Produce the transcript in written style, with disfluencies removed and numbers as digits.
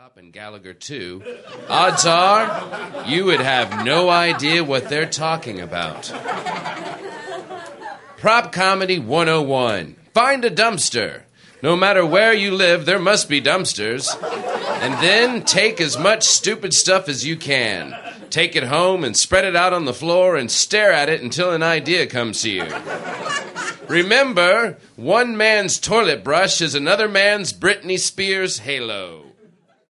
Top and Gallagher too, odds are you would have no idea what they're talking about. Prop Comedy 101. Find a dumpster. No matter where you live, there must be dumpsters. And then take as much stupid stuff as you can. Take it home and spread it out on the floor and stare at it until an idea comes to you. Remember, one man's toilet brush is another man's Britney Spears halo.